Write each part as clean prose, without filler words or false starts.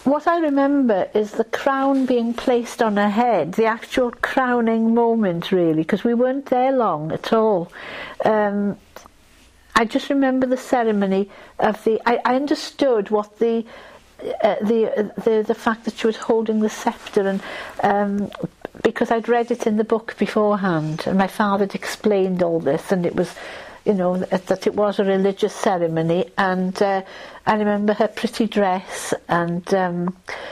what I remember is the crown being placed on her head, the actual crowning moment, really, because we weren't there long at all. I just remember the ceremony of I understood what the fact that she was holding the sceptre, and because I'd read it in the book beforehand, and my father had explained all this, and it was, that it was a religious ceremony, and I remember her pretty dress, and the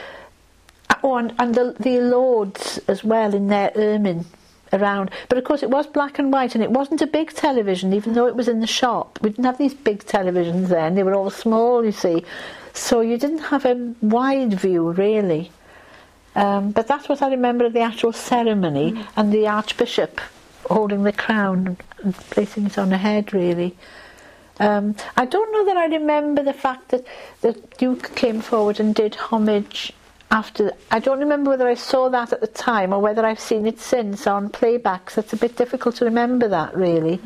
lords as well in their ermine around. But of course it was black and white, and it wasn't a big television, even though it was in the shop. We didn't have these big televisions then, they were all small, you see, so you didn't have a wide view really. But that's what I remember of the actual ceremony, and the Archbishop holding the crown and placing it on her head, really. I don't know that I remember the fact that the Duke came forward and did homage after. I don't remember whether I saw that at the time or whether I've seen it since on playbacks. It's a bit difficult to remember that, really.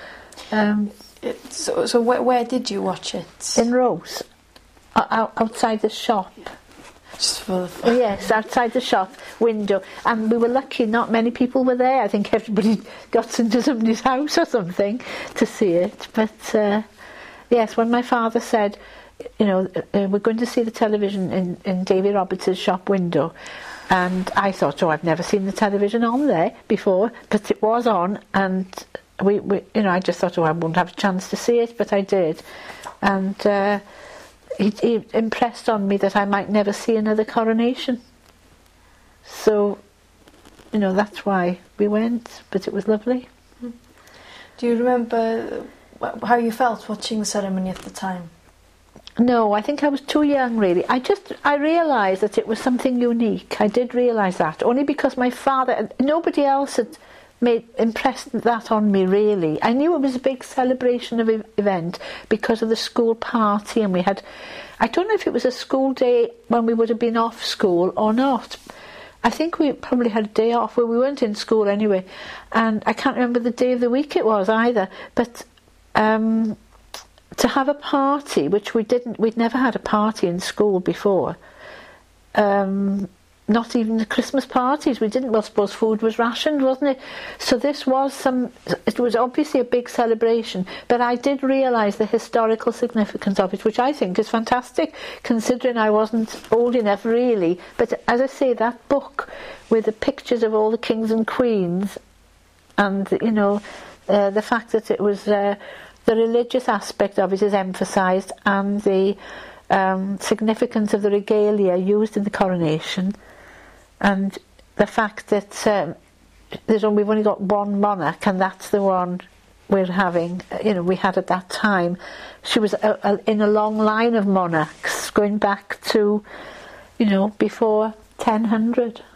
So where did you watch it? In Rose, outside the shop. Just for Yes, outside the shop window, and we were lucky not many people were there. I think everybody got into somebody's house or something to see it, but yes, when my father said, we're going to see the television in Davy Roberts' shop window, and I thought, I've never seen the television on there before, but it was on, and we I just thought, I won't have a chance to see it, but I did, and he impressed on me that I might never see another coronation. So, that's why we went, but it was lovely. Do you remember how you felt watching the ceremony at the time? No, I think I was too young, really. I realised that it was something unique. I did realise that, only because my father, nobody else had impressed that on me, really. I knew it was a big celebration of event because of the school party, and we had, I don't know if it was a school day when we would have been off school or not. I think we probably had a day off where we weren't in school anyway, and I can't remember the day of the week it was either, but to have a party, which we'd never had a party in school before, not even the Christmas parties, we didn't. Well, I suppose food was rationed, wasn't it? So this was it was obviously a big celebration, but I did realise the historical significance of it, which I think is fantastic, considering I wasn't old enough really. But as I say, that book with the pictures of all the kings and queens, and the fact that it was the religious aspect of it is emphasised, and the significance of the regalia used in the coronation, and the fact that we've only got one monarch, and that's the one we're having. We had at that time. She was in a long line of monarchs going back to, before 1000.